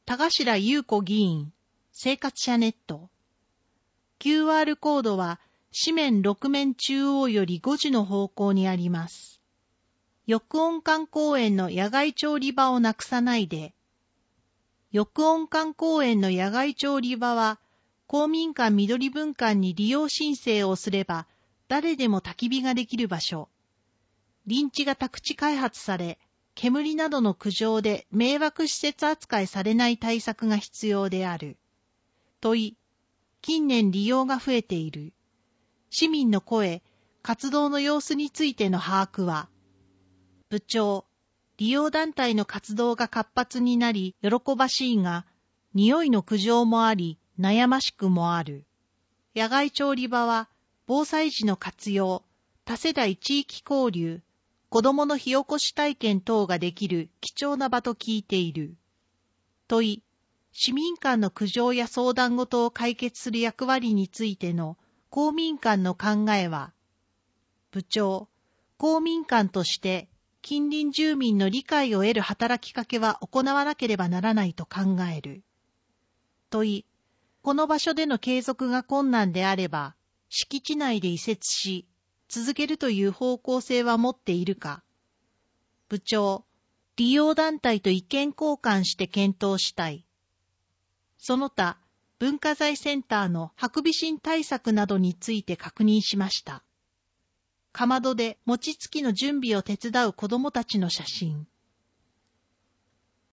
田頭優子議員、生活者ネット。QR コードは紙面6面中央より5時の方向にあります。翼音館公園の野外調理場をなくさないで。翼音館公園の野外調理場は、公民館緑分館に利用申請をすれば、誰でも焚き火ができる場所。林地が宅地開発され、煙などの苦情で迷惑施設扱いされない対策が必要である。問い、近年利用が増えている。市民の声、活動の様子についての把握は、部長、利用団体の活動が活発になり喜ばしいが、匂いの苦情もあり悩ましくもある。野外調理場は、防災時の活用、多世代地域交流、子どもの火起こし体験等ができる貴重な場と聞いている。問い、市民間の苦情や相談事を解決する役割についての公民館の考えは、部長、公民館として近隣住民の理解を得る働きかけは行わなければならないと考える。問い、この場所での継続が困難であれば、敷地内で移設し、続けるという方向性は持っているか。部長、利用団体と意見交換して検討したい。その他、文化財センターのハクビシン対策などについて確認しました。かまどで餅つきの準備を手伝う子どもたちの写真。